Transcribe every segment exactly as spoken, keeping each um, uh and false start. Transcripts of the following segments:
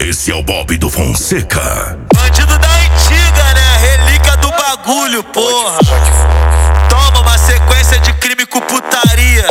Esse é o Bob do Fonseca. Bandido da antiga, né? Relíquia do bagulho, porra. Toma uma sequência de crime com putaria.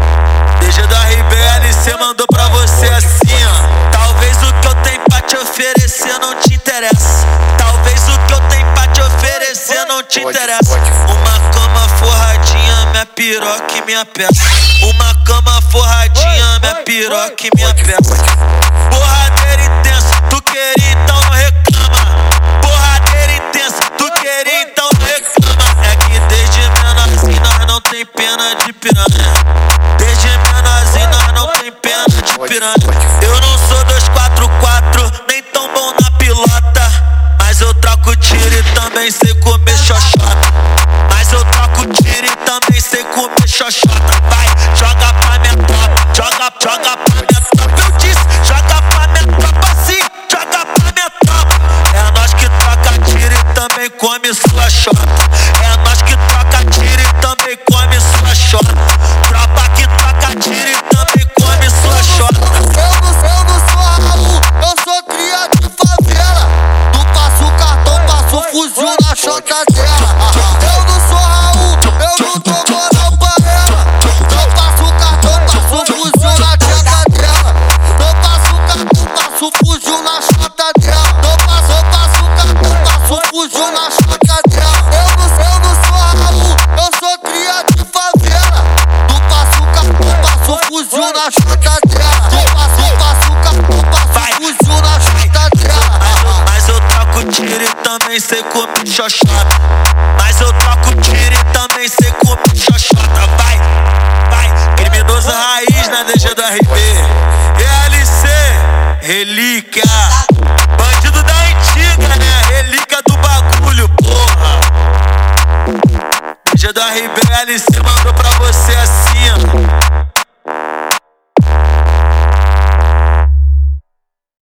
D G do R B L C mandou pra você assim, ó. Talvez o que eu tenho pra te oferecer não te interessa. Talvez o que eu tenho pra te oferecer não te interessa. Uma cama forradinha, minha piroca e minha peça. Uma cama forradinha, minha piroca e minha peça. Porradeira intensa, tu queria então não reclama. Porradeira intensa, tu queria então não reclama. É que desde menorzinho nós não tem pena de piranha. Desde menorzinho nós não tem pena de piranha. Eu não sou dois quatro quatro, nem tão bom na pilota. Mas eu troco tiro e também sei comer xoxota. Mas eu troco tiro e também sei comer xoxota. Vai, joga pra minha tropa, joga, joga pra minha tropa. Eu disse, joga pra minha tropa sim, joga pra minha tropa. É nós que troca tiro e também come sua xota. É nós que troca tiro e também come sua xota. Tropa que troca tiro e também come sua xota. Eu não, eu não sou Raul, eu sou cria de favela. Não passo cartão, passo fuzil na xota dela. Eu não sou Raul, eu não dou moral pra ela. Não passo cartão, passo fuzil na xota dela. Não passo cartão, passo fuzil na xota dela. Não passo, eu passo cartão, passo fuzil na xota dela. Eu não, eu não sou Raul, eu sou cria de favela. Não passo cartão, passo fuzil na xota dela. Não passo, passo cartão, passo fuzil na xota dela. Mas eu troco tiro e também sei comer xoxota. Mas eu troco tiro e também sei comer xoxota. Vai, vai, criminoso raiz na D G do R B. E L C, relíquia. Bandido da antiga, né? Relíquia do bagulho, porra. D G do R B L C mandou pra você assim, ó.